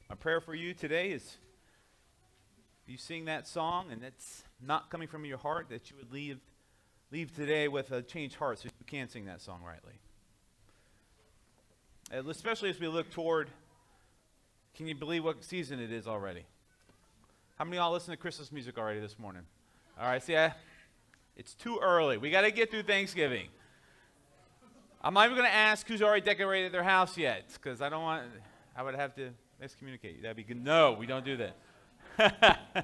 My prayer for you today is if you sing that song and it's not coming from your heart, that you would leave today with a changed heart so you can sing that song rightly. Especially as we look toward, can you believe what season it is already? How many of y'all listen to Christmas music already this morning? All right, see, it's too early. We got to get through Thanksgiving. I'm not even going to ask who's already decorated their house yet, because I would have to excommunicate you. That'd be good. No, we don't do that. If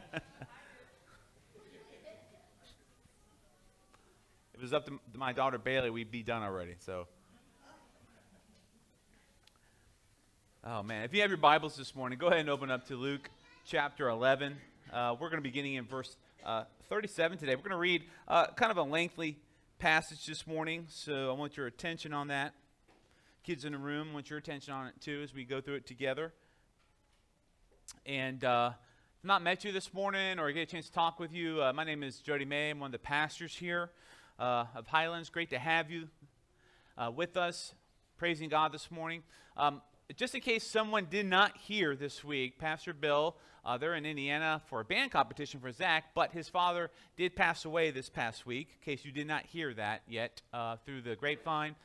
it was up to my daughter Bailey, we'd be done already. So, oh man, if you have your Bibles this morning, go ahead and open up to Luke chapter 11. We're going to be beginning in verse 37 today. We're going to read kind of a lengthy passage this morning, so I want your attention on that. Kids in the room, I want your attention on it too as we go through it together. And if I've not met you this morning or get a chance to talk with you, my name is Jody May. I'm one of the pastors here of Highlands. Great to have you with us, praising God this morning. Just in case someone did not hear this week, Pastor Bill, they're in Indiana for a band competition for Zach, but his father did pass away this past week, in case you did not hear that yet through the grapevine.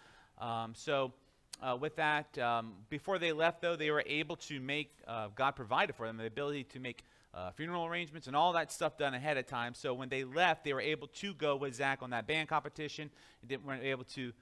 With that, before they left, though, they were able to make, God provided for them the ability to make funeral arrangements and all that stuff done ahead of time. So when they left, they were able to go with Zach on that band competition. They weren't able to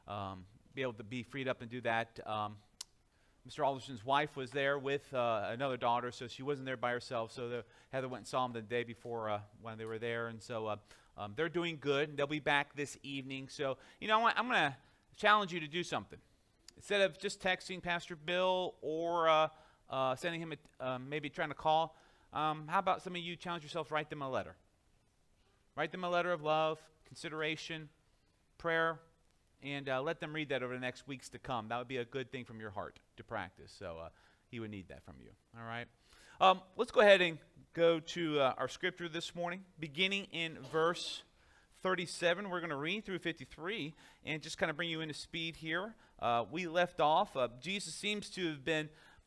be freed up and do that. Mr. Alderson's wife was there with another daughter, so she wasn't there by herself. So Heather went and saw him the day before when they were there. And so they're doing good, and they'll be back this evening. So, I'm going to challenge you to do something. Instead of just texting Pastor Bill or sending him maybe trying to call, how about some of you challenge yourself, write them a letter. Write them a letter of love, consideration, prayer, and let them read that over the next weeks to come. That would be a good thing from your heart to practice. So he would need that from you. All right. Let's go ahead and go to our scripture this morning. Beginning in verse 37, we're going to read through 53 and just kind of bring you into speed here. We left off. Jesus seems to have been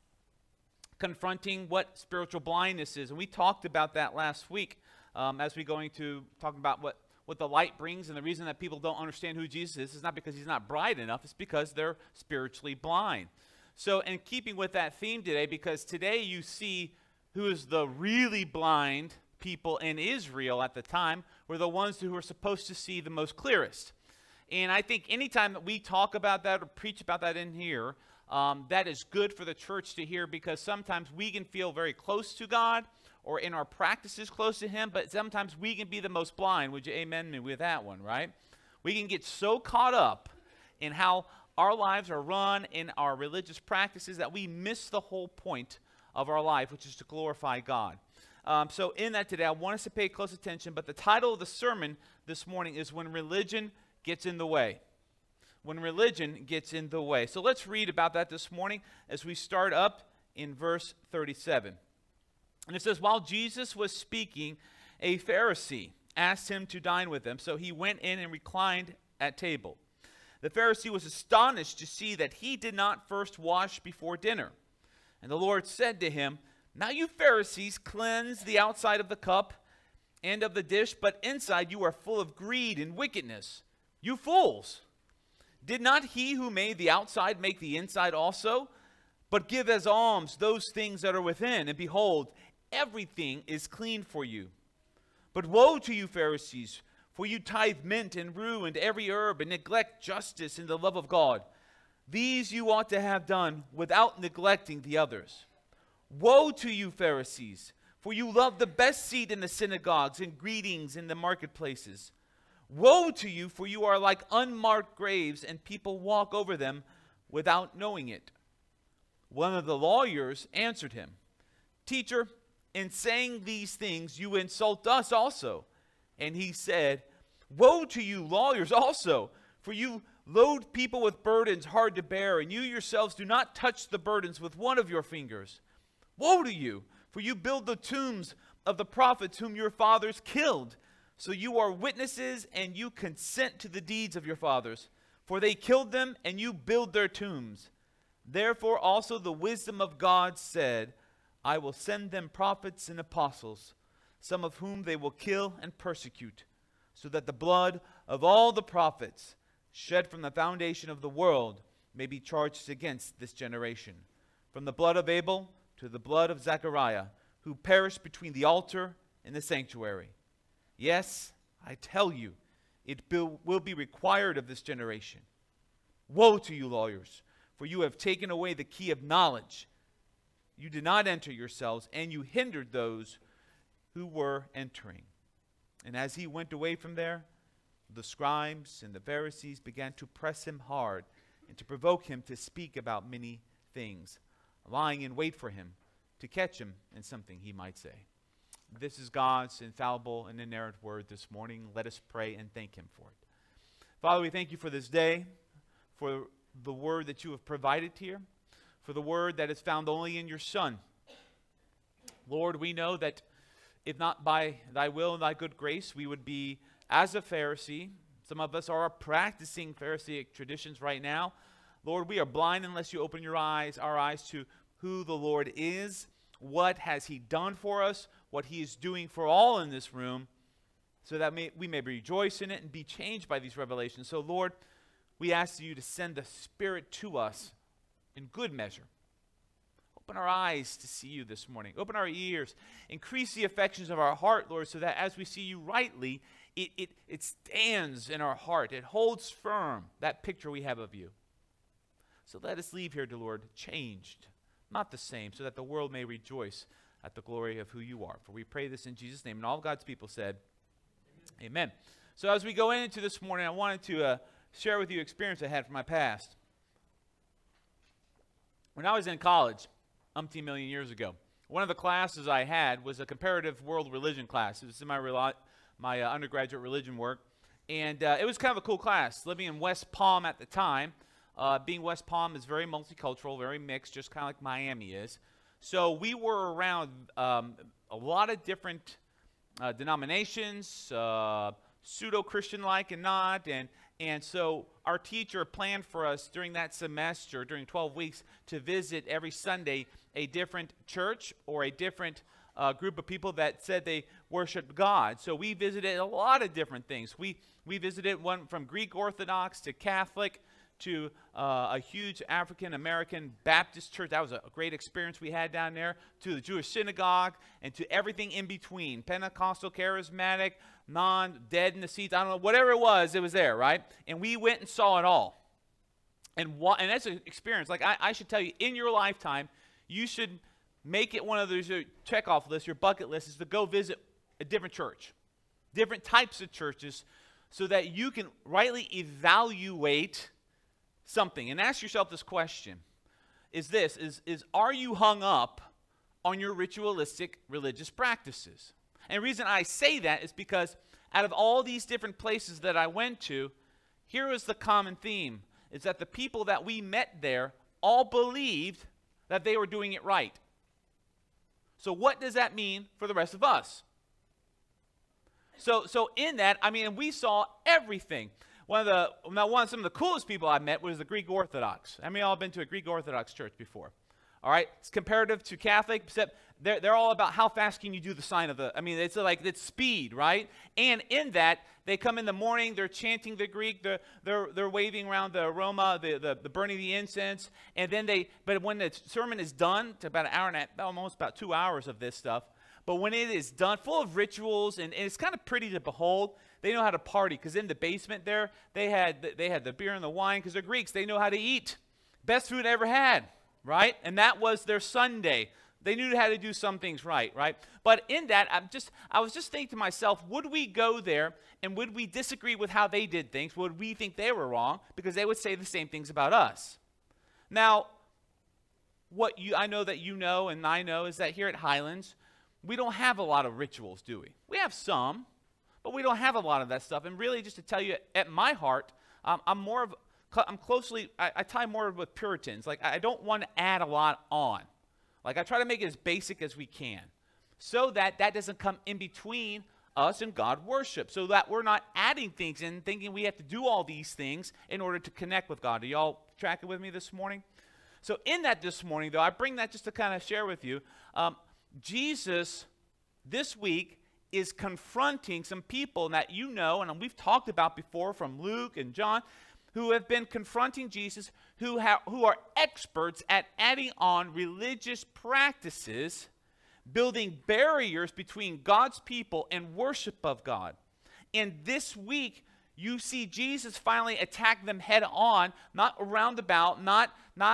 confronting what spiritual blindness is. And we talked about that last week as we going to talk about what the light brings, and the reason that people don't understand who Jesus is not because he's not bright enough, it's because they're spiritually blind. So in keeping with that theme today, because today you see who is the really blind people in Israel at the time were the ones who were supposed to see the most clearest. And I think anytime that we talk about that or preach about that in here, that is good for the church to hear, because sometimes we can feel very close to God or in our practices close to him, but sometimes we can be the most blind. Would you amen me with that one, right? We can get so caught up in how our lives are run in our religious practices that we miss the whole point of our life, which is to glorify God. So in that today, I want us to pay close attention, but the title of the sermon this morning is When Religion Gets in the Way. When religion gets in the way. So let's read about that this morning as we start up in verse 37. And it says, while Jesus was speaking, a Pharisee asked him to dine with him. So he went in and reclined at table. The Pharisee was astonished to see that he did not first wash before dinner. And the Lord said to him, now you Pharisees cleanse the outside of the cup and of the dish, but inside you are full of greed and wickedness. You fools! Did not he who made the outside make the inside also? But give as alms those things that are within, and behold, everything is clean for you. But woe to you, Pharisees, for you tithe mint and rue and every herb, and neglect justice and the love of God. These you ought to have done without neglecting the others. Woe to you, Pharisees, for you love the best seat in the synagogues and greetings in the marketplaces. Woe to you, for you are like unmarked graves, and people walk over them without knowing it. One of the lawyers answered him, Teacher, in saying these things you insult us also. And he said, Woe to you, lawyers also, for you load people with burdens hard to bear, and you yourselves do not touch the burdens with one of your fingers. Woe to you, for you build the tombs of the prophets whom your fathers killed. So you are witnesses, and you consent to the deeds of your fathers. For they killed them, and you build their tombs. Therefore also the wisdom of God said, I will send them prophets and apostles, some of whom they will kill and persecute, so that the blood of all the prophets shed from the foundation of the world may be charged against this generation, from the blood of Abel to the blood of Zechariah, who perished between the altar and the sanctuary. Yes, I tell you, it will be required of this generation. Woe to you, lawyers, for you have taken away the key of knowledge. You did not enter yourselves, and you hindered those who were entering. And as he went away from there, the scribes and the Pharisees began to press him hard and to provoke him to speak about many things, lying in wait for him to catch him in something he might say. This is God's infallible and inerrant word this morning. Let us pray and thank him for it. Father, we thank you for this day, for the word that you have provided here, for the word that is found only in your Son. Lord, we know that if not by thy will and thy good grace, we would be as a Pharisee. Some of us are practicing Pharisaic traditions right now. Lord, we are blind unless you open our eyes to who the Lord is, what has he done for us, what he is doing for all in this room, so that we may rejoice in it and be changed by these revelations. So, Lord, we ask you to send the Spirit to us in good measure. Open our eyes to see you this morning. Open our ears. Increase the affections of our heart, Lord, so that as we see you rightly, it stands in our heart. It holds firm that picture we have of you. So let us leave here, dear Lord, changed, not the same, so that the world may rejoice at the glory of who you are. For we pray this in Jesus' name. And all God's people said, Amen. So as we go into this morning, I wanted to share with you experience I had from my past. When I was in college, umpteen million years ago, one of the classes I had was a comparative world religion class. It was in my undergraduate religion work. And it was kind of a cool class. Living in West Palm at the time, being West Palm is very multicultural, very mixed, just kind of like Miami is. So we were around a lot of different denominations, pseudo-Christian-like and not, and so our teacher planned for us during that semester, during 12 weeks, to visit every Sunday a different church or a different group of people that said they worshiped God. So we visited a lot of different things. We visited one from Greek Orthodox to Catholic to a huge African-American Baptist church. That was a great experience we had down there, to the Jewish synagogue, and to everything in between. Pentecostal, charismatic, dead in the seats, I don't know, whatever it was there, right? And we went and saw it all. And that's an experience. Like I should tell you, in your lifetime, you should make it one of those check-off lists, your bucket list, is to go visit a different church, different types of churches, so that you can rightly evaluate something. And ask yourself this question, is are you hung up on your ritualistic religious practices? And the reason I say that is because out of all these different places that I went to, here was the common theme, is that the people that we met there all believed that they were doing it right. So what does that mean for the rest of us? So in that, I mean, we saw everything. Some of the coolest people I met was the Greek Orthodox. How many of y'all have been to a Greek Orthodox church before? All right, it's comparative to Catholic, except they're all about how fast can you do the sign of the, I mean, it's speed, right? And in that, they come in the morning, they're chanting the Greek, they're waving around the aroma, the burning the incense, and then but when the sermon is done, it's about an hour and a half, almost about 2 hours of this stuff, but when it is done, full of rituals, and it's kind of pretty to behold, they know how to party, because in the basement there, they had the beer and the wine, because they're Greeks, they know how to eat. Best food I ever had, right? And that was their Sunday. They knew how to do some things right? But in that, I was just thinking to myself, would we go there, and would we disagree with how they did things? Would we think they were wrong? Because they would say the same things about us. Now, I know that you know and I know is that here at Highlands, we don't have a lot of rituals, do we? We have some, but we don't have a lot of that stuff. And really, just to tell you, at my heart, I tie more with Puritans. Like, I don't want to add a lot on. Like, I try to make it as basic as we can, so that doesn't come in between us and God worship, so that we're not adding things and thinking we have to do all these things in order to connect with God. Are y'all tracking with me this morning? So in that this morning, though, I bring that just to kind of share with you. Jesus, this week, is confronting some people that you know, and we've talked about before from Luke and John, who have been confronting Jesus, who are experts at adding on religious practices, building barriers between God's people and worship of God. And this week, you see Jesus finally attack them head on, not roundabout, not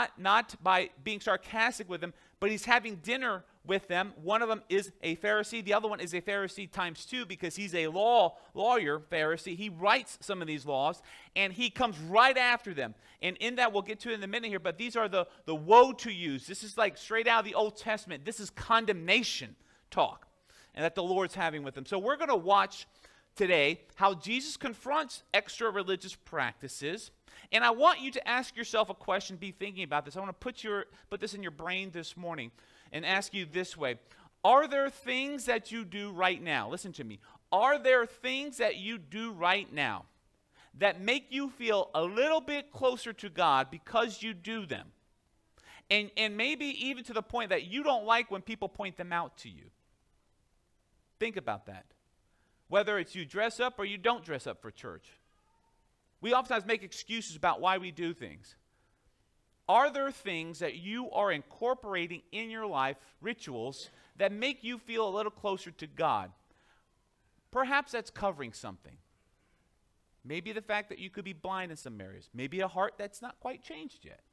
by being sarcastic with them, but he's having dinner with them. One of them is a Pharisee. The other one is a Pharisee times 2 because he's a lawyer Pharisee. He writes some of these laws, and he comes right after them. And in that, we'll get to it in a minute here, but these are the woe to yous. This is like straight out of the Old Testament. This is condemnation talk, and that the Lord's having with them. So we're going to watch today how Jesus confronts extra religious practices. And I want you to ask yourself a question, be thinking about this. I want to put this in your brain this morning and ask you this way. Are there things that you do right now? Listen to me. Are there things that you do right now that make you feel a little bit closer to God because you do them? And maybe even to the point that you don't like when people point them out to you. Think about that. Whether it's you dress up or you don't dress up for church. We oftentimes make excuses about why we do things. Are there things that you are incorporating in your life, rituals, that make you feel a little closer to God? Perhaps that's covering something. Maybe the fact that you could be blind in some areas. Maybe a heart that's not quite changed yet.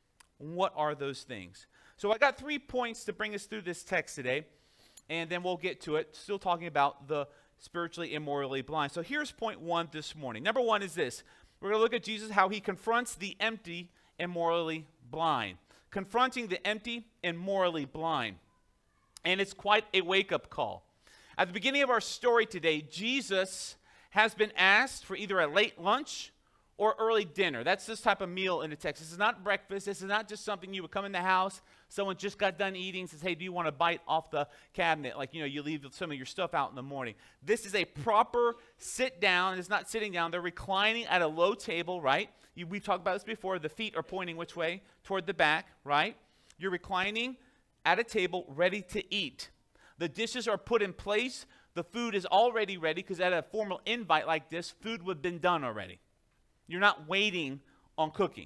What are those things? So I got 3 points to bring us through this text today, and then we'll get to it, still talking about the spiritually immorally blind. So here's point 1 this morning. Number 1 is this. We're going to look at Jesus, how he confronts the empty and morally blind. Confronting the empty and morally blind. And it's quite a wake-up call. At the beginning of our story today, Jesus has been asked for either a late lunch or early dinner. That's this type of meal in the text. This is not breakfast. This is not just something you would come in the house, someone just got done eating, says, hey, do you want to bite off the cabinet? Like, you leave some of your stuff out in the morning. This is a proper sit down. It's not sitting down. They're reclining at a low table, right? We've talked about this before. The feet are pointing which way? Toward the back, right? You're reclining at a table ready to eat. The dishes are put in place. The food is already ready because at a formal invite like this, food would have been done already. You're not waiting on cooking.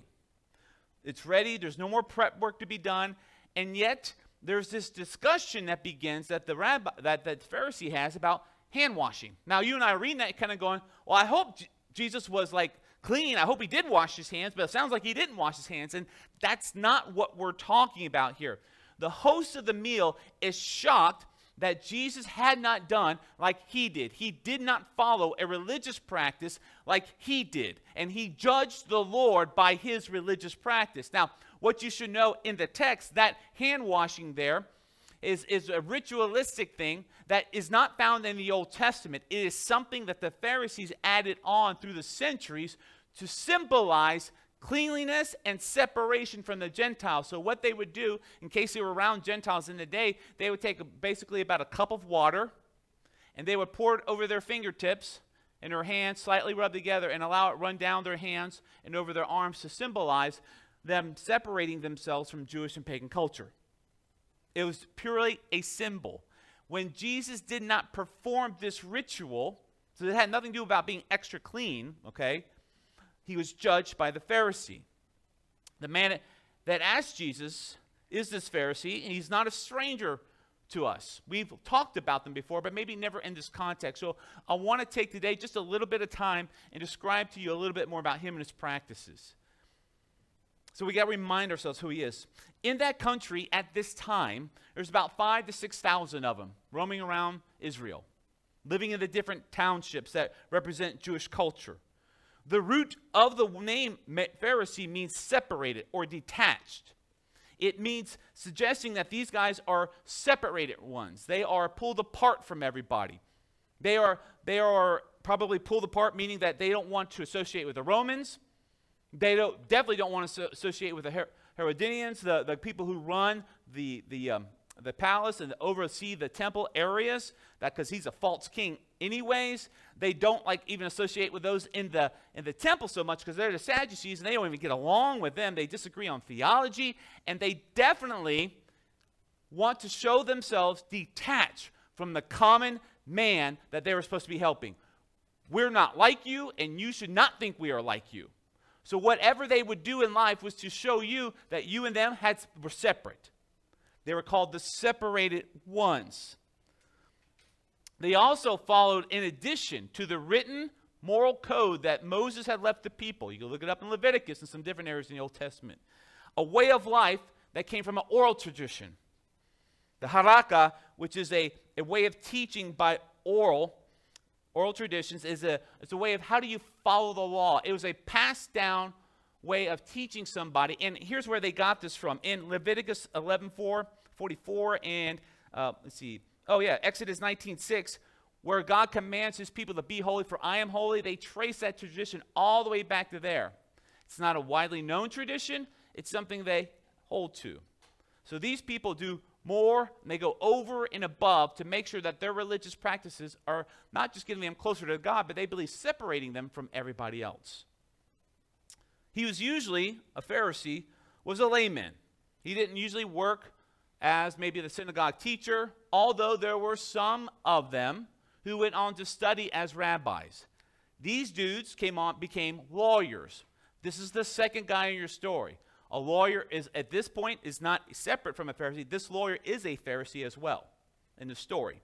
It's ready. There's no more prep work to be done. And yet, there's this discussion that begins that the Pharisee has about hand washing. Now, you and I are reading that kind of going, well, I hope Jesus was like clean. I hope he did wash his hands, but it sounds like he didn't wash his hands. And that's not what we're talking about here. The host of the meal is shocked that Jesus had not done like he did. He did not follow a religious practice like he did. And he judged the Lord by his religious practice. Now, what you should know in the text, that hand washing there is a ritualistic thing that is not found in the Old Testament. It is something that the Pharisees added on through the centuries to symbolize cleanliness and separation from the Gentiles. So what they would do, in case they were around Gentiles in the day, they would take basically about a cup of water, and they would pour it over their fingertips and their hands, slightly rub together, and allow it run down their hands and over their arms to symbolize them separating themselves from Jewish and pagan culture. It was purely a symbol. When Jesus did not perform this ritual, so it had nothing to do about being extra clean, okay, he was judged by the Pharisee. The man that asked Jesus is this Pharisee, and he's not a stranger to us. We've talked about them before, but maybe never in this context. So I want to take today just a little bit of time and describe to you a little bit more about him and his practices. So we got to remind ourselves who he is. In that country at this time, there's about 5,000 to 6,000 of them roaming around Israel, living in the different townships that represent Jewish culture. The root of the name Pharisee means separated or detached. It means suggesting that these guys are separated ones. They are pulled apart from everybody. They are probably pulled apart, meaning that they don't want to associate with the Romans. They definitely don't want to associate with the Herodians, the people who run the the palace and oversee the temple areas, that because he's a false king anyways. They don't like even associate with those in the temple so much because they're the Sadducees and they don't even get along with them. They disagree on theology, and they definitely want to show themselves detached from the common man that they were supposed to be helping. We're not like you, and you should not think we are like you. So whatever they would do in life was to show you that you and them were separate. They were called the separated ones. They also followed, in addition to the written moral code that Moses had left the people, you can look it up in Leviticus and some different areas in the Old Testament, a way of life that came from an oral tradition. The haraka, which is a way of teaching by oral traditions, it's a way of how do you follow the law. It was a passed down way of teaching somebody. And here's where they got this from. In Leviticus 11:44 and Exodus 19:6, where God commands his people to be holy, for I am holy, they trace that tradition all the way back to there. It's not a widely known tradition. It's something they hold to. So these people do more, and they go over and above to make sure that their religious practices are not just getting them closer to God, but they believe separating them from everybody else. He was usually, a Pharisee, was a layman. He didn't usually work as maybe the synagogue teacher, although there were some of them who went on to study as rabbis. These dudes became lawyers. This is the second guy in your story. A lawyer is, at this point, is not separate from a Pharisee. This lawyer is a Pharisee as well in the story.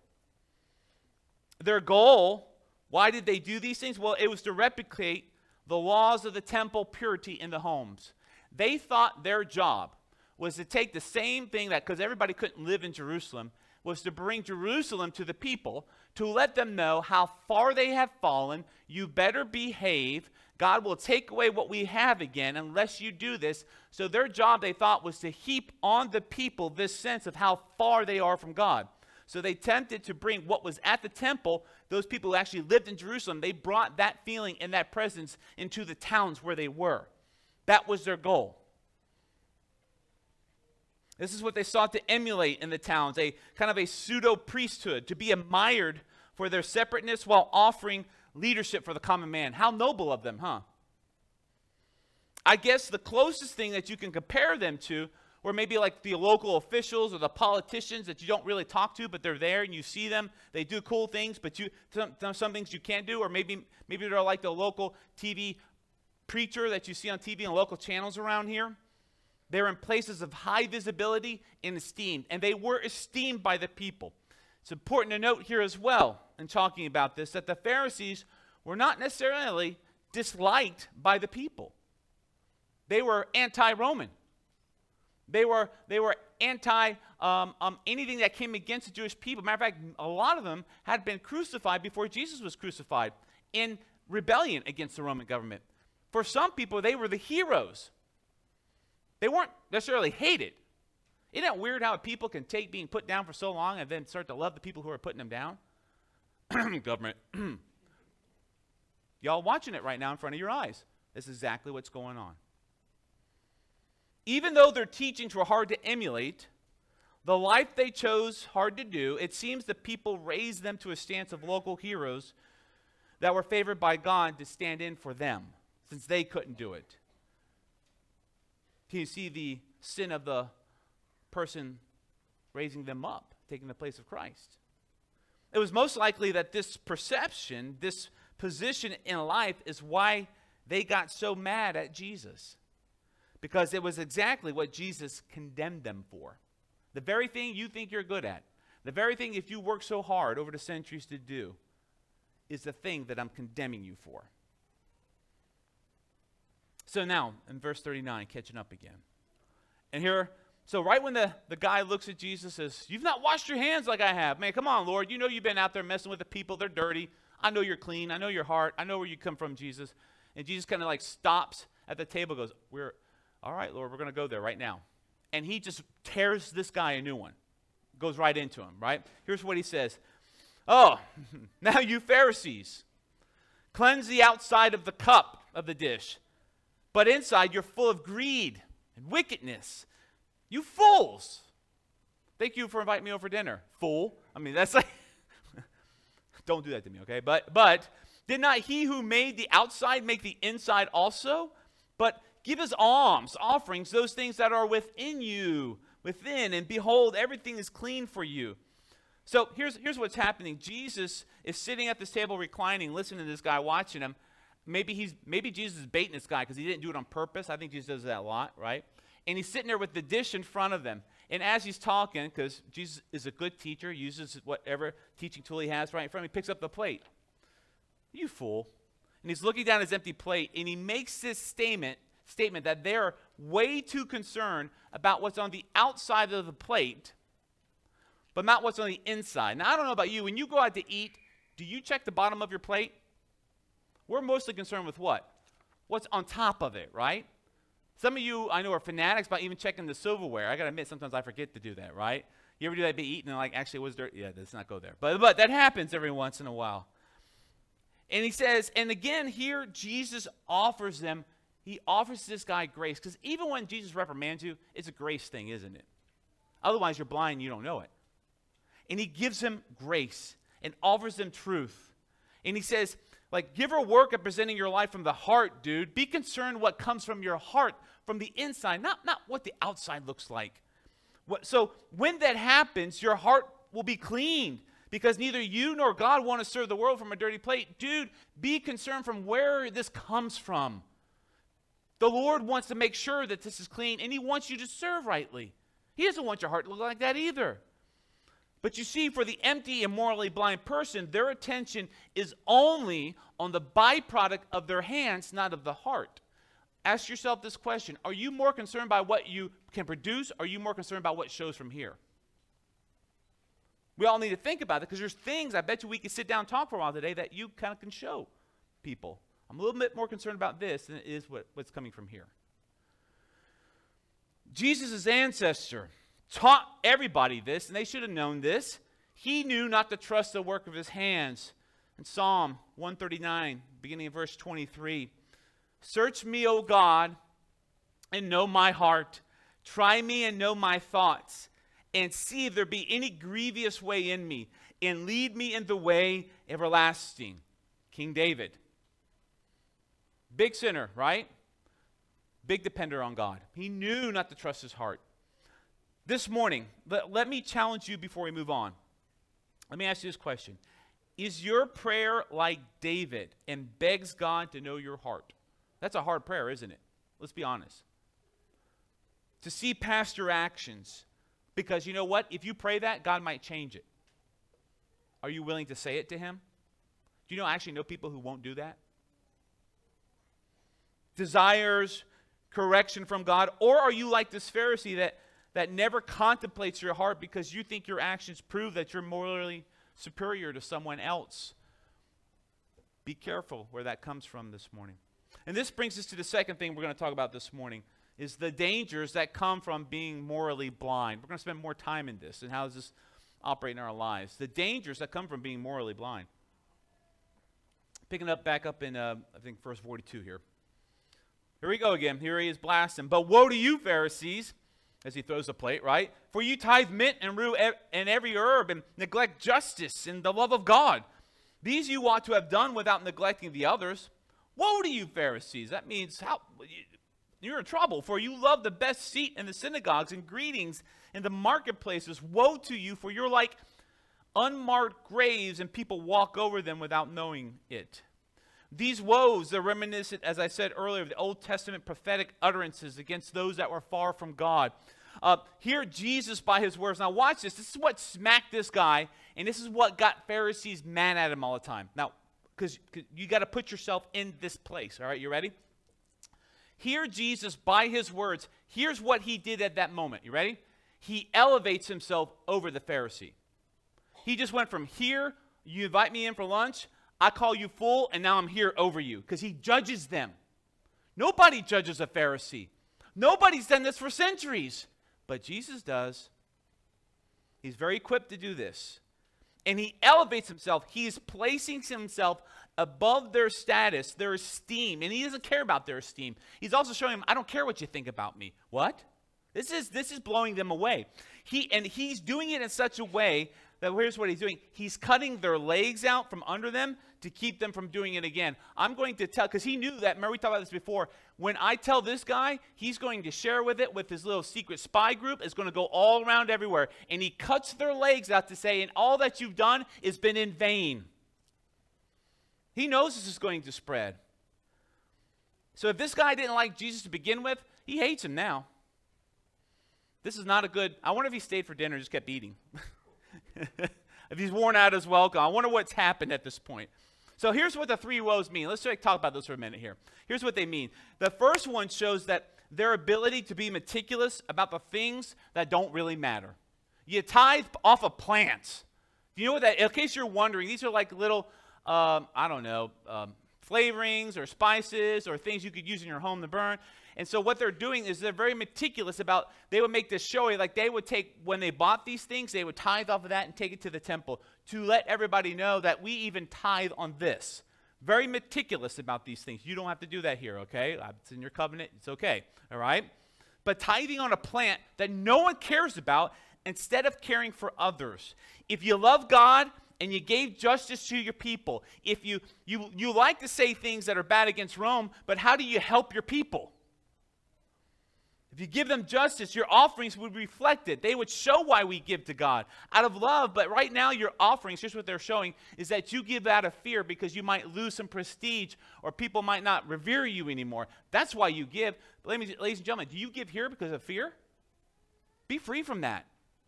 Their goal, why did they do these things? Well, it was to replicate the laws of the temple purity in the homes. They thought their job was to take the same thing that, because everybody couldn't live in Jerusalem, was to bring Jerusalem to the people, to let them know how far they have fallen. You better behave. God will take away what we have again unless you do this. So their job, they thought, was to heap on the people this sense of how far they are from God. So they attempted to bring what was at the temple, those people who actually lived in Jerusalem, they brought that feeling and that presence into the towns where they were. That was their goal. This is what they sought to emulate in the towns, a kind of a pseudo-priesthood, to be admired for their separateness while offering leadership for the common man. How noble of them, huh? I guess the closest thing that you can compare them to, or maybe like the local officials or the politicians that you don't really talk to, but they're there and you see them. They do cool things, but some things you can't do. Or maybe they're like the local TV preacher that you see on TV and local channels around here. They're in places of high visibility and esteem, and they were esteemed by the people. It's important to note here as well, in talking about this, that the Pharisees were not necessarily disliked by the people. They were anti-Roman. They were anti anything that came against the Jewish people. Matter of fact, a lot of them had been crucified before Jesus was crucified in rebellion against the Roman government. For some people, they were the heroes. They weren't necessarily hated. Isn't that weird how people can take being put down for so long and then start to love the people who are putting them down? Government. Y'all watching it right now in front of your eyes. This is exactly what's going on. Even though their teachings were hard to emulate, the life they chose hard to do, it seems the people raised them to a stance of local heroes that were favored by God to stand in for them, since they couldn't do it. Can you see the sin of the person raising them up, taking the place of Christ? It was most likely that this perception, this position in life, is why they got so mad at Jesus. Because it was exactly what Jesus condemned them for. The very thing you think you're good at, the very thing if you work so hard over the centuries to do, is the thing that I'm condemning you for. So now, in verse 39, catching up again. And here, so right when the guy looks at Jesus and says, "You've not washed your hands like I have." Man, come on, Lord. You know you've been out there messing with the people. They're dirty. I know you're clean. I know your heart. I know where you come from, Jesus. And Jesus kind of like stops at the table, goes, "All right, Lord, we're going to go there right now." And he just tears this guy a new one. Goes right into him, right? Here's what he says. "Oh, now you Pharisees, cleanse the outside of the cup of the dish, but inside you're full of greed and wickedness. You fools! Thank you for inviting me over for dinner, fool. I mean, that's like, don't do that to me, okay? But did not he who made the outside make the inside also? But give us alms, offerings, those things that are within you, within, and behold, everything is clean for you. So here's what's happening. Jesus is sitting at this table reclining, listening to this guy, watching him. Maybe Jesus is baiting this guy because he didn't do it on purpose. I think Jesus does that a lot, right? And he's sitting there with the dish in front of them. And as he's talking, because Jesus is a good teacher, uses whatever teaching tool he has right in front of him, he picks up the plate. You fool. And he's looking down his empty plate, and he makes this statement that they're way too concerned about what's on the outside of the plate, but not what's on the inside. Now, I don't know about you. When you go out to eat, do you check the bottom of your plate? We're mostly concerned with what? What's on top of it, right? Some of you, I know, are fanatics about even checking the silverware. I got to admit, sometimes I forget to do that, right? You ever do that, be eating and like, actually, was dirt? Yeah, let's not go there. But that happens every once in a while. And he says, and again here, Jesus offers them, he offers this guy grace. Because even when Jesus reprimands you, it's a grace thing, isn't it? Otherwise, you're blind and you don't know it. And he gives him grace and offers them truth. And he says, like, give her work at presenting your life from the heart, dude. Be concerned what comes from your heart, from the inside, not what the outside looks like. So when that happens, your heart will be cleaned because neither you nor God want to serve the world from a dirty plate. Dude, be concerned from where this comes from. The Lord wants to make sure that this is clean, and he wants you to serve rightly. He doesn't want your heart to look like that either. But you see, for the empty and morally blind person, their attention is only on the byproduct of their hands, not of the heart. Ask yourself this question. Are you more concerned by what you can produce, or are you more concerned about what shows from here? We all need to think about it, because there's things, I bet you we could sit down and talk for a while today, that you kind of can show people. I'm a little bit more concerned about this than it is what's coming from here. Jesus' ancestor taught everybody this, and they should have known this. He knew not to trust the work of his hands. In Psalm 139, beginning of verse 23, search me, O God, and know my heart. Try me and know my thoughts, and see if there be any grievous way in me, and lead me in the way everlasting. King David. Big sinner, right? Big depender on God. He knew not to trust his heart. This morning, let me challenge you before we move on. Let me ask you this question. Is your prayer like David and begs God to know your heart? That's a hard prayer, isn't it? Let's be honest. To see past your actions. Because you know what? If you pray that, God might change it. Are you willing to say it to him? Do you actually know people who won't do that? Desires correction from God? Or are you like this Pharisee that never contemplates your heart because you think your actions prove that you're morally superior to someone else? Be careful where that comes from this morning. And this brings us to the second thing we're going to talk about this morning, is the dangers that come from being morally blind. We're going to spend more time in this, and how does this operate in our lives. The dangers that come from being morally blind. Picking up back up in, I think, verse 42 here. Here we go again. Here he is blasting. But woe to you, Pharisees, as he throws a plate, right? For you tithe mint and rue and every herb, and neglect justice and the love of God. These you ought to have done without neglecting the others. Woe to you, Pharisees. That means you're in trouble, for you love the best seat in the synagogues and greetings in the marketplaces. Woe to you, for you're like unmarked graves, and people walk over them without knowing it. These woes are reminiscent, as I said earlier, of the Old Testament prophetic utterances against those that were far from God. Here, Jesus, by his words, now watch this. This is what smacked this guy, and this is what got Pharisees mad at him all the time. Now, because you got to put yourself in this place, all right? You ready? Here, Jesus, by his words, here's what he did at that moment. You ready? He elevates himself over the Pharisee. He just went from here, you invite me in for lunch, I call you fool, and now I'm here over you. Because he judges them. Nobody judges a Pharisee. Nobody's done this for centuries. But Jesus does. He's very equipped to do this. And he elevates himself. He is placing himself above their status, their esteem. And he doesn't care about their esteem. He's also showing them, I don't care what you think about me. What? This is blowing them away. He's doing it in such a way that here's what he's doing. He's cutting their legs out from under them to keep them from doing it again. I'm going to tell, because he knew that, remember we talked about this before, when I tell this guy, he's going to share with it with his little secret spy group. It's going to go all around everywhere. And he cuts their legs out to say, and all that you've done has been in vain. He knows this is going to spread. So if this guy didn't like Jesus to begin with, he hates him now. This is not a good, I wonder if he stayed for dinner and just kept eating. If he's worn out his welcome. I wonder what's happened at this point. So here's what the three woes mean. Let's talk about this for a minute here. Here's what they mean. The first one shows that their ability to be meticulous about the things that don't really matter. You tithe off of plants. Do you know what that, in case you're wondering, these are like little, flavorings or spices or things you could use in your home to burn. And so what they're doing is they're very meticulous about, they would make this showy, like they would take, when they bought these things, they would tithe off of that and take it to the temple to let everybody know that we even tithe on this. Very meticulous about these things. You don't have to do that here, okay? It's in your covenant. It's okay, all right? But tithing on a plant that no one cares about instead of caring for others. If you love God and you gave justice to your people, if you like to say things that are bad against Rome, but how do you help your people? If you give them justice, your offerings would reflect it. They would show why we give to God out of love. But right now, your offerings, here's what they're showing, is that you give out of fear because you might lose some prestige or people might not revere you anymore. That's why you give. But ladies and gentlemen, do you give here because of fear? Be free from that.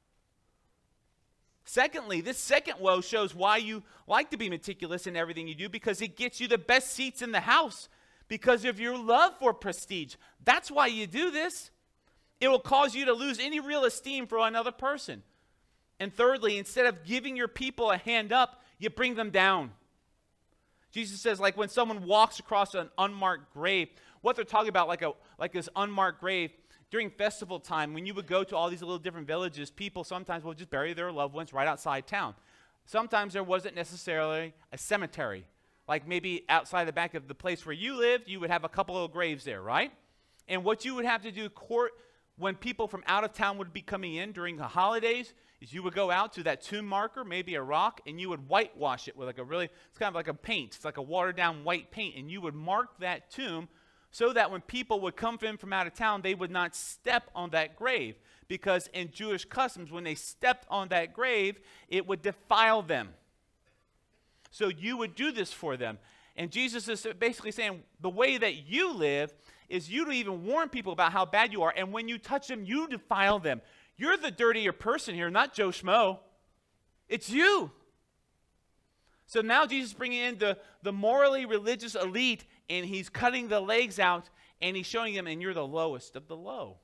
Secondly, this second woe shows why you like to be meticulous in everything you do, because it gets you the best seats in the house because of your love for prestige. That's why you do this. It will cause you to lose any real esteem for another person. And thirdly, instead of giving your people a hand up, you bring them down. Jesus says, like when someone walks across an unmarked grave, what they're talking about, like this unmarked grave, during festival time, when you would go to all these little different villages, people sometimes will just bury their loved ones right outside town. Sometimes there wasn't necessarily a cemetery. Like maybe outside the back of the place where you lived, you would have a couple of graves there, right? And what you would have to do when people from out of town would be coming in during the holidays is you would go out to that tomb marker, maybe a rock, and you would whitewash it with like it's kind of like a paint. It's like a watered down white paint, and you would mark that tomb so that when people would come in from out of town, they would not step on that grave. Because in Jewish customs, when they stepped on that grave, it would defile them. So you would do this for them. And Jesus is basically saying the way that you live is you don't even warn people about how bad you are. And when you touch them, you defile them. You're the dirtier person here, not Joe Schmo. It's you. So now Jesus is bringing in the morally religious elite, and he's cutting the legs out, and he's showing them, and you're the lowest of the low.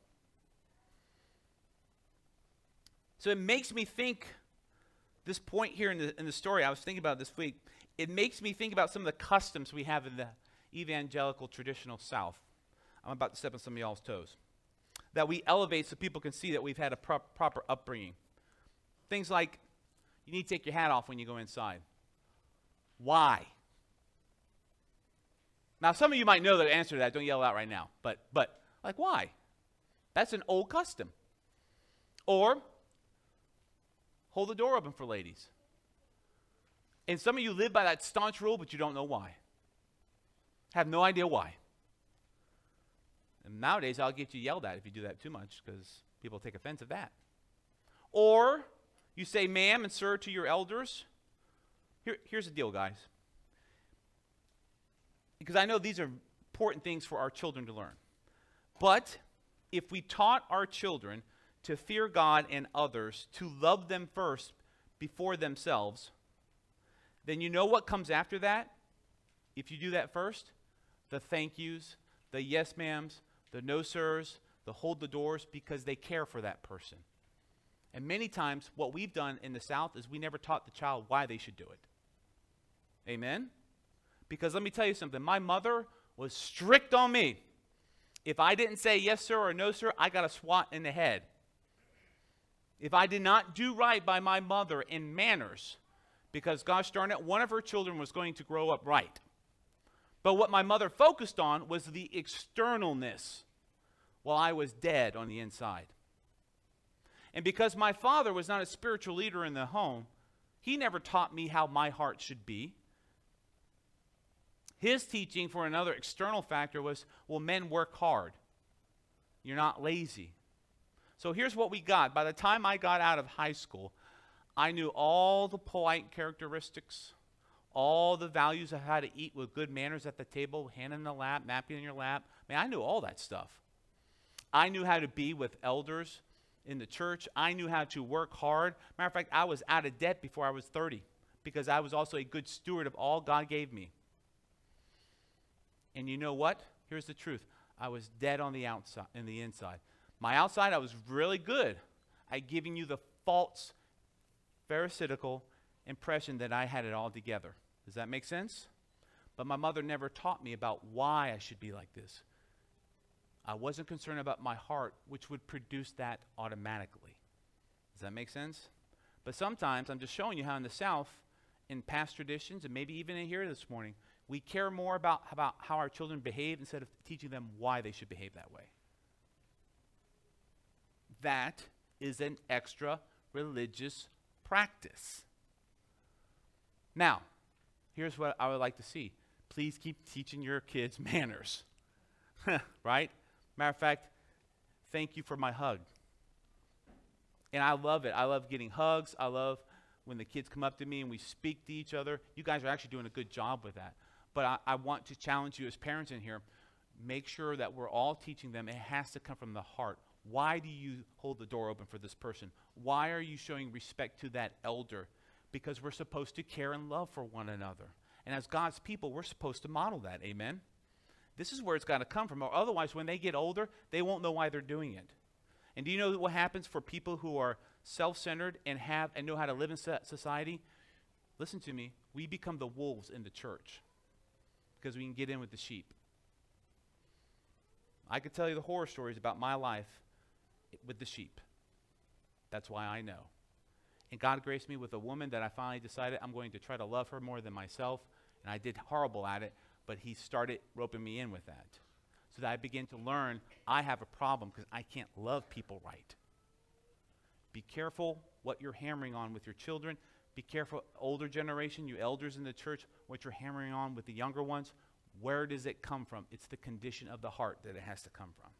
So it makes me think, this point here in the story, I was thinking about this week, it makes me think about some of the customs we have in the evangelical traditional South. I'm about to step on some of y'all's toes. That we elevate so people can see that we've had a proper upbringing. Things like, you need to take your hat off when you go inside. Why? Now, some of you might know the answer to that. Don't yell out right now. But like, why? That's an old custom. Or, hold the door open for ladies. And some of you live by that staunch rule, but you don't know why. Have no idea why. And nowadays, I'll get you yelled at if you do that too much, because people take offense of that. Or, you say ma'am and sir to your elders. Here's the deal, guys. Because I know these are important things for our children to learn. But if we taught our children to fear God and others, to love them first before themselves, then you know what comes after that? If you do that first? The thank yous, the yes ma'ams, the no sirs, the hold the doors, because they care for that person. And many times what we've done in the South is we never taught the child why they should do it. Amen? Because let me tell you something. My mother was strict on me. If I didn't say yes sir or no sir, I got a swat in the head. If I did not do right by my mother in manners, because gosh darn it, one of her children was going to grow up right. But what my mother focused on was the externalness. while I was dead on the inside. And because my father was not a spiritual leader in the home, he never taught me how my heart should be. His teaching for another external factor was, well, men work hard. You're not lazy. So here's what we got. By the time I got out of high school, I knew all the polite characteristics, all the values of how to eat with good manners at the table, hand in the lap, napkin in your lap. Man, I knew all that stuff. I knew how to be with elders in the church. I knew how to work hard. Matter of fact, I was out of debt before I was 30 because I was also a good steward of all God gave me. And you know what? Here's the truth. I was dead on the outside, in the inside. My outside, I was really good at giving you the false, pharisaical impression that I had it all together. Does that make sense? But my mother never taught me about why I should be like this. I wasn't concerned about my heart, which would produce that automatically. Does that make sense? But sometimes, I'm just showing you how in the South, in past traditions, and maybe even in here this morning, we care more about how our children behave instead of teaching them why they should behave that way. That is an extra religious practice. Now, here's what I would like to see. Please keep teaching your kids manners. Right? Matter of fact, thank you for my hug. And I love it. I love getting hugs. I love when the kids come up to me and we speak to each other. You guys are actually doing a good job with that. But I want to challenge you as parents in here. Make sure that we're all teaching them. It has to come from the heart. Why do you hold the door open for this person? Why are you showing respect to that elder? Because we're supposed to care and love for one another. And as God's people, we're supposed to model that. Amen? This is where it's got to come from. Or otherwise, when they get older, they won't know why they're doing it. And do you know what happens for people who are self-centered and know how to live in society? Listen to me. We become the wolves in the church because we can get in with the sheep. I could tell you the horror stories about my life with the sheep. That's why I know. And God graced me with a woman that I finally decided I'm going to try to love her more than myself. And I did horrible at it, but he started roping me in with that. So that I began to learn I have a problem because I can't love people right. Be careful what you're hammering on with your children. Be careful, older generation, you elders in the church, what you're hammering on with the younger ones. Where does it come from? It's the condition of the heart that it has to come from.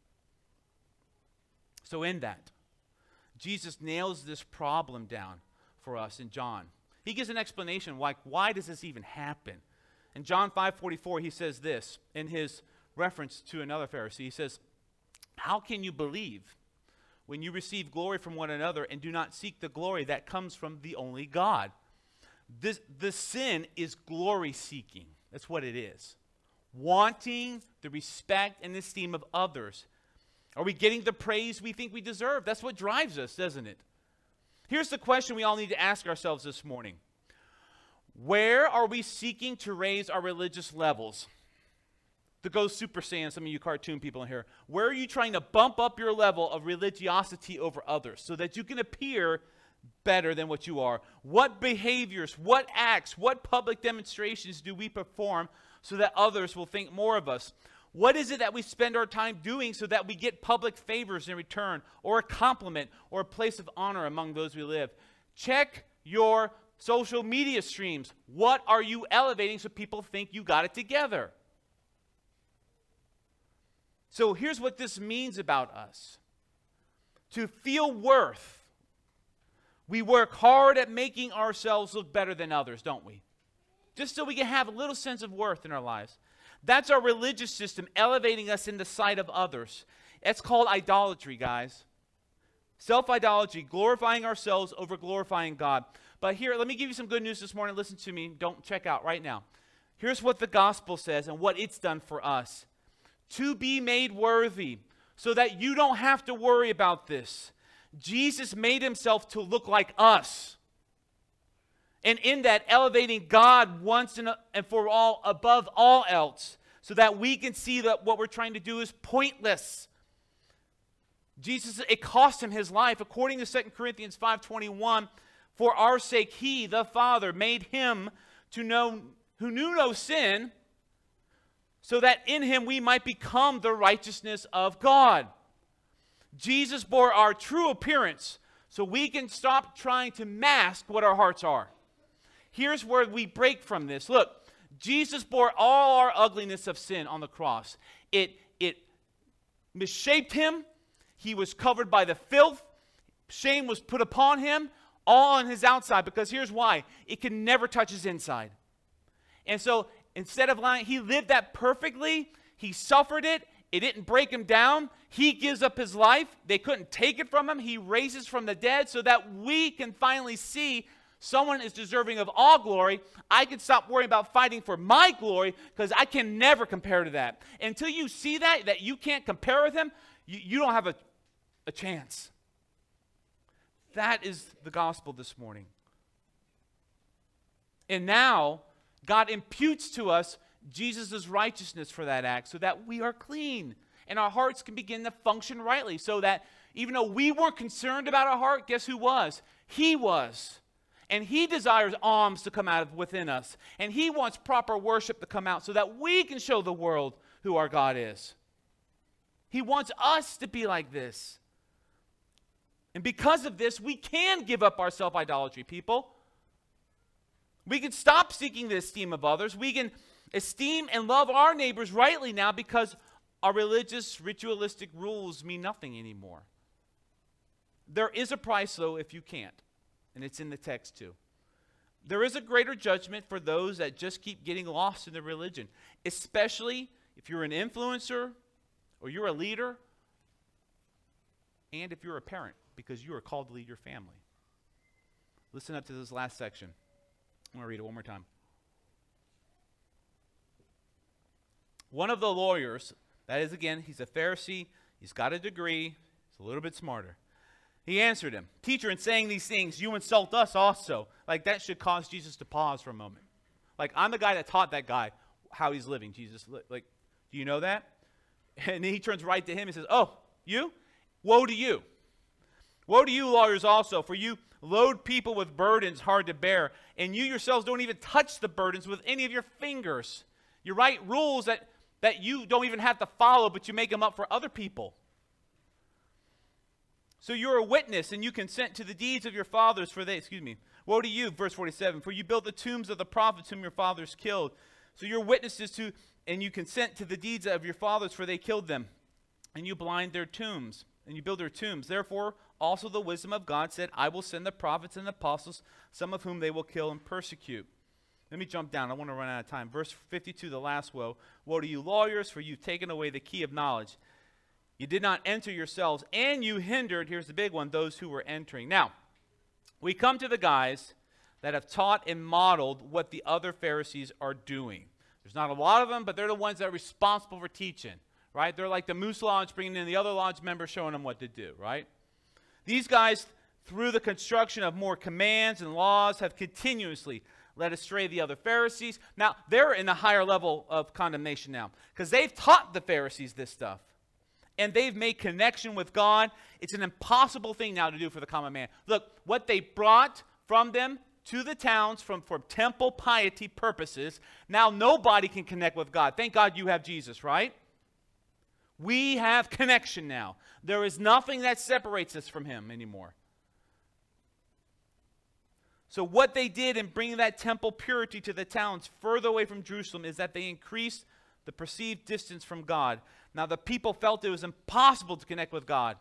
So in that, Jesus nails this problem down for us in John. He gives an explanation why does this even happen? In John 5:44, he says this in his reference to another Pharisee. He says, "How can you believe when you receive glory from one another and do not seek the glory that comes from the only God?" The sin is glory seeking. That's what it is. Wanting the respect and esteem of others. Are we getting the praise we think we deserve? That's what drives us, doesn't it? Here's the question we all need to ask ourselves this morning. Where are we seeking to raise our religious levels? To go Super Saiyan, some of you cartoon people in here. Where are you trying to bump up your level of religiosity over others so that you can appear better than what you are? What behaviors, what acts, what public demonstrations do we perform so that others will think more of us? What is it that we spend our time doing so that we get public favors in return, or a compliment, or a place of honor among those we live? Check your social media streams. What are you elevating so people think you got it together? So here's what this means about us. To feel worth, we work hard at making ourselves look better than others, don't we? Just so we can have a little sense of worth in our lives. That's our religious system elevating us in the sight of others. It's called idolatry, guys. Self-idolatry, glorifying ourselves over glorifying God. But here, let me give you some good news this morning. Listen to me. Don't check out right now. Here's what the gospel says and what it's done for us. To be made worthy so that you don't have to worry about this. Jesus made himself to look like us. And in that, elevating God once and for all above all else, so that we can see that what we're trying to do is pointless. Jesus, it cost him his life. According to 2 Corinthians 5:21, for our sake he, the Father, made him to know who knew no sin, so that in him we might become the righteousness of God. Jesus bore our true appearance so we can stop trying to mask what our hearts are. Here's where we break from this. Look, Jesus bore all our ugliness of sin on the cross. It misshaped him. He was covered by the filth. Shame was put upon him, all on his outside, because here's why. It can never touch his inside. And so instead of lying, he lived that perfectly. He suffered it. It didn't break him down. He gives up his life. They couldn't take it from him. He raises from the dead so that we can finally see someone is deserving of all glory. I can stop worrying about fighting for my glory because I can never compare to that. Until you see that you can't compare with him, you don't have a chance. That is the gospel this morning. And now, God imputes to us Jesus' righteousness for that act so that we are clean and our hearts can begin to function rightly, so that even though we weren't concerned about our heart, guess who was? He was. And he desires alms to come out of within us. And he wants proper worship to come out so that we can show the world who our God is. He wants us to be like this. And because of this, we can give up our self-idolatry, people. We can stop seeking the esteem of others. We can esteem and love our neighbors rightly now because our religious, ritualistic rules mean nothing anymore. There is a price, though, if you can't. And it's in the text, too. There is a greater judgment for those that just keep getting lost in their religion, especially if you're an influencer or you're a leader and if you're a parent, because you are called to lead your family. Listen up to this last section. I'm going to read it one more time. One of the lawyers, that is, again, he's a Pharisee, he's got a degree, he's a little bit smarter. He answered him, "Teacher, in saying these things, you insult us also." Like, that should cause Jesus to pause for a moment. Like, I'm the guy that taught that guy how he's living. Jesus, like, do you know that? And then he turns right to him and says, "Oh, you? Woe to you. Woe to you, lawyers also, for you load people with burdens hard to bear, and you yourselves don't even touch the burdens with any of your fingers. You write rules that you don't even have to follow, but you make them up for other people. So you're a witness, and you consent to the deeds of your fathers, for they, woe to you, verse 47, for you built the tombs of the prophets whom your fathers killed. So you're witnesses to, and you consent to the deeds of your fathers, for they killed them. And you blind their tombs, and you build their tombs. Therefore, also the wisdom of God said, I will send the prophets and the apostles, some of whom they will kill and persecute." Let me jump down. I want to run out of time. Verse 52, the last woe. "Woe to you, lawyers, for you've taken away the key of knowledge. You did not enter yourselves, and you hindered," here's the big one, "those who were entering." Now, we come to the guys that have taught and modeled what the other Pharisees are doing. There's not a lot of them, but they're the ones that are responsible for teaching, right? They're like the Moose Lodge bringing in the other lodge members, showing them what to do, right? These guys, through the construction of more commands and laws, have continuously led astray the other Pharisees. Now, they're in a higher level of condemnation now because they've taught the Pharisees this stuff. And they've made connection with God. It's an impossible thing now to do for the common man. Look, what they brought from them to the towns for temple piety purposes, now nobody can connect with God. Thank God you have Jesus, right? We have connection now. There is nothing that separates us from him anymore. So what they did in bringing that temple purity to the towns further away from Jerusalem is that they increased the perceived distance from God. Now the people felt it was impossible to connect with God.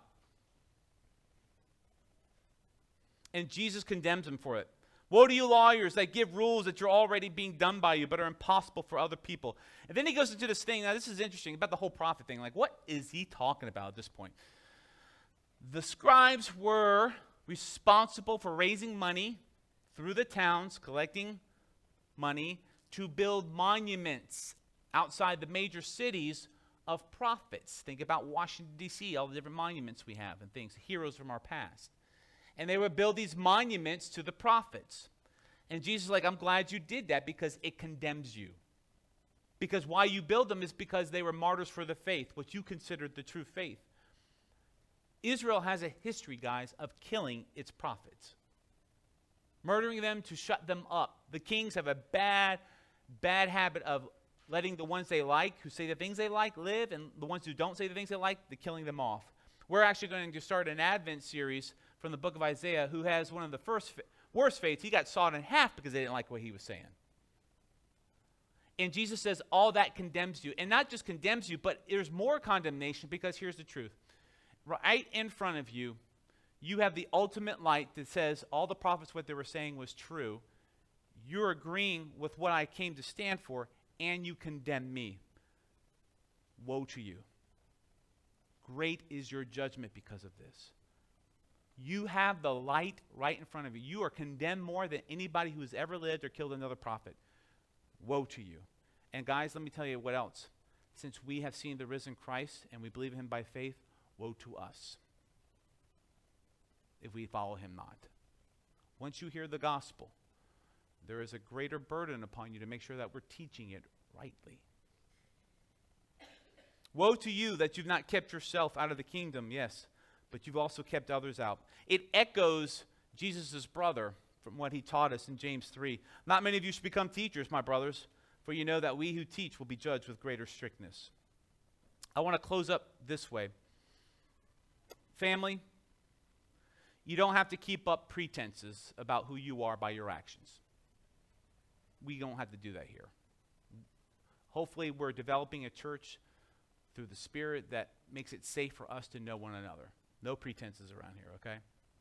And Jesus condemns them for it. "Woe to you, lawyers, that give rules that are already being done by you, but are impossible for other people." And then he goes into this thing. Now this is interesting about the whole prophet thing. Like, what is he talking about at this point? The scribes were responsible for raising money through the towns, collecting money to build monuments outside the major cities of prophets. Think about Washington, D.C., all the different monuments we have and things, heroes from our past. And they would build these monuments to the prophets. And Jesus is like, I'm glad you did that because it condemns you. Because why you build them is because they were martyrs for the faith, what you considered the true faith. Israel has a history, guys, of killing its prophets. Murdering them to shut them up. The kings have a bad habit of letting the ones they like, who say the things they like, live, and the ones who don't say the things they like, they're killing them off. We're actually going to start an Advent series from the book of Isaiah, who has one of the worst fates. He got sawed in half because they didn't like what he was saying. And Jesus says all that condemns you. And not just condemns you, but there's more condemnation, because here's the truth. Right in front of you, you have the ultimate light that says all the prophets, what they were saying was true. You're agreeing with what I came to stand for, and you condemn me. Woe to you. Great is your judgment because of this. You have the light right in front of you. You are condemned more than anybody who has ever lived or killed another prophet. Woe to you. And guys, let me tell you what else. Since we have seen the risen Christ and we believe in him by faith, woe to us if we follow him not. Once you hear the gospel, there is a greater burden upon you to make sure that we're teaching it rightly. Woe to you that you've not kept yourself out of the kingdom, yes, but you've also kept others out. It echoes Jesus' brother from what he taught us in James 3. Not many of you should become teachers, my brothers, for you know that we who teach will be judged with greater strictness. I want to close up this way. Family, you don't have to keep up pretenses about who you are by your actions. We don't have to do that here. Hopefully, we're developing a church through the Spirit that makes it safe for us to know one another. No pretenses around here, okay?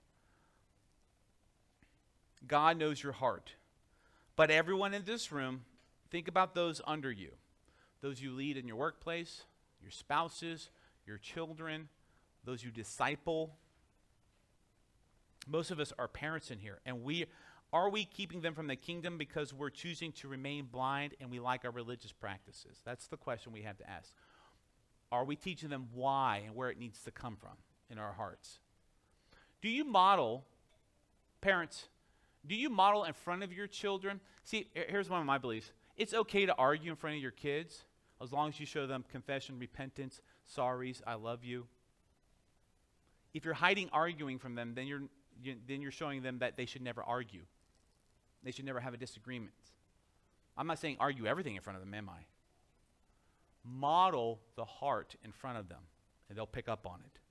God knows your heart. But everyone in this room, think about those under you. Those you lead in your workplace, your spouses, your children, those you disciple. Most of us are parents in here. And are we keeping them from the kingdom because we're choosing to remain blind and we like our religious practices? That's the question we have to ask. Are we teaching them why and where it needs to come from in our hearts? Do you model, parents, do you model in front of your children? See, here's one of my beliefs. It's okay to argue in front of your kids as long as you show them confession, repentance, sorries, I love you. If you're hiding arguing from them, then you're showing them that they should never argue. They should never have a disagreement. I'm not saying argue everything in front of them, am I? Model the heart in front of them, and they'll pick up on it.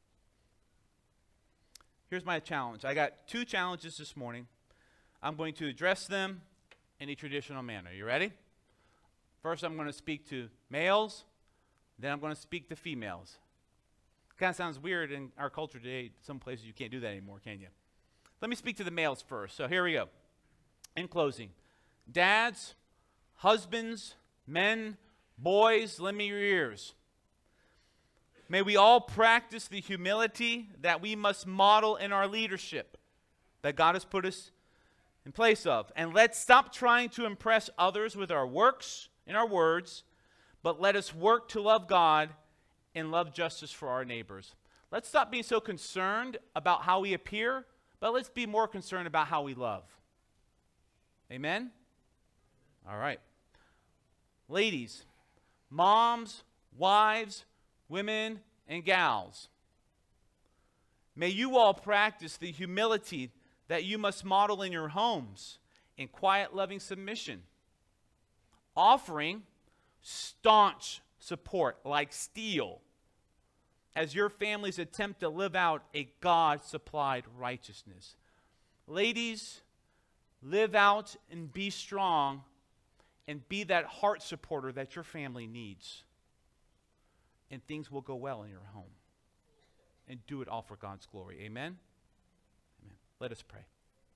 Here's my challenge. I got 2 challenges this morning. I'm going to address them in a traditional manner. You ready? First, I'm going to speak to males. Then I'm going to speak to females. Kind of sounds weird in our culture today. Some places you can't do that anymore, can you? Let me speak to the males first. So here we go. In closing, dads, husbands, men, boys, lend me your ears. May we all practice the humility that we must model in our leadership that God has put us in place of. And let's stop trying to impress others with our works and our words, but let us work to love God and love justice for our neighbors. Let's stop being so concerned about how we appear, but let's be more concerned about how we love. Amen? All right. Ladies, moms, wives, women, and gals, may you all practice the humility that you must model in your homes in quiet, loving submission, offering staunch support like steel as your families attempt to live out a God-supplied righteousness. Ladies, live out and be strong and be that heart supporter that your family needs. And things will go well in your home. And do it all for God's glory. Amen? Amen. Let us pray.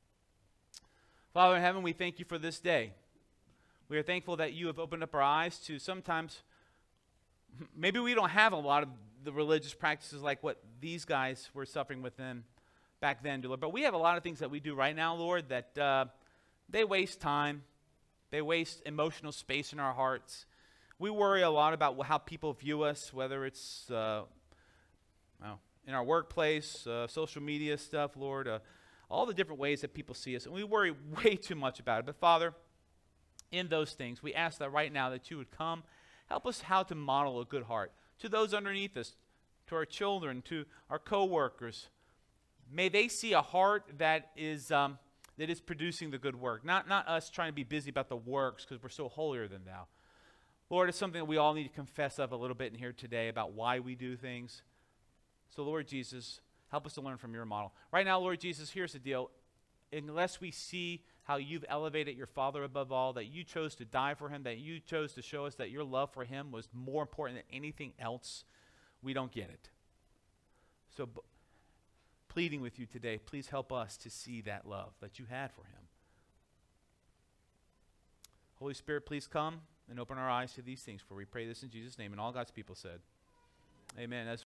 Father in heaven, we thank you for this day. We are thankful that you have opened up our eyes to sometimes, maybe we don't have a lot of the religious practices like what these guys were suffering with them back then, Lord. But we have a lot of things that we do right now, Lord, that they waste time. They waste emotional space in our hearts. We worry a lot about how people view us, whether it's in our workplace, social media stuff, Lord, all the different ways that people see us. And we worry way too much about it. But Father, in those things, we ask that right now that you would come, help us how to model a good heart to those underneath us, to our children, to our co-workers. May they see a heart that is producing the good work, not us trying to be busy about the works because we're so holier than thou. Lord, it's something that we all need to confess of a little bit in here today about why we do things. So, Lord Jesus, help us to learn from your model. Right now, Lord Jesus, here's the deal. Unless we see how you've elevated your Father above all, that you chose to die for him, that you chose to show us that your love for him was more important than anything else, we don't get it. So, pleading with you today, please help us to see that love that you had for him. Holy Spirit, please come and open our eyes to these things, for we pray this in Jesus' name. And all God's people said, amen. As